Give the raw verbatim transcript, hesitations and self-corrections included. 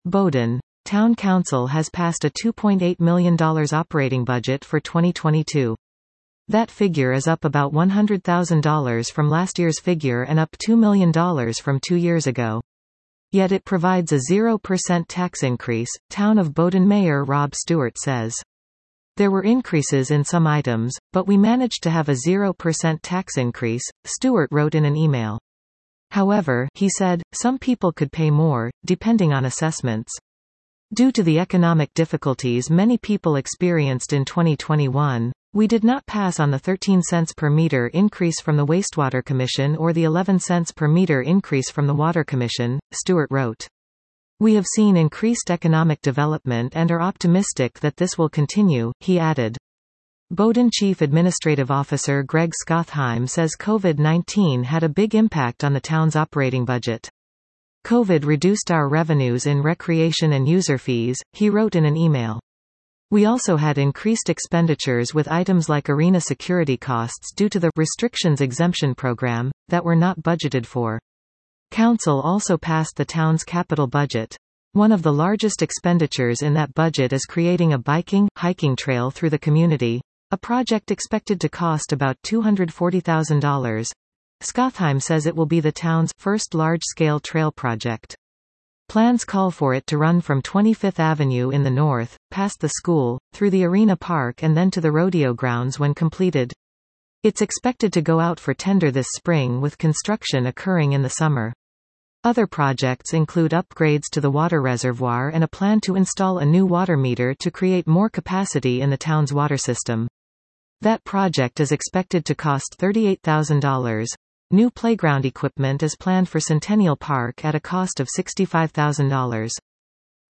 Bowdon. Town Council has passed a two point eight million dollars operating budget for twenty twenty-two. That figure is up about one hundred thousand dollars from last year's figure and up two million dollars from two years ago. Yet it provides a zero percent tax increase, Town of Bowdon Mayor Rob Stewart says. There were increases in some items, but we managed to have a zero percent tax increase, Stewart wrote in an email. However, he said, some people could pay more, depending on assessments. Due to the economic difficulties many people experienced in twenty twenty-one, we did not pass on the thirteen cents per meter increase from the Wastewater Commission or the eleven cents per meter increase from the Water Commission, Stewart wrote. We have seen increased economic development and are optimistic that this will continue, he added. Bowdon Chief Administrative Officer Greg Skothheim says COVID nineteen had a big impact on the town's operating budget. COVID reduced our revenues in recreation and user fees, he wrote in an email. We also had increased expenditures with items like arena security costs due to the restrictions exemption program, that were not budgeted for. Council also passed the town's capital budget. One of the largest expenditures in that budget is creating a biking, hiking trail through the community, a project expected to cost about two hundred forty thousand dollars. Skothheim says it will be the town's first large-scale trail project. Plans call for it to run from twenty-fifth Avenue in the north, past the school, through the arena park and then to the rodeo grounds when completed. It's expected to go out for tender this spring with construction occurring in the summer. Other projects include upgrades to the water reservoir and a plan to install a new water meter to create more capacity in the town's water system. That project is expected to cost thirty-eight thousand dollars. New playground equipment is planned for Centennial Park at a cost of sixty-five thousand dollars.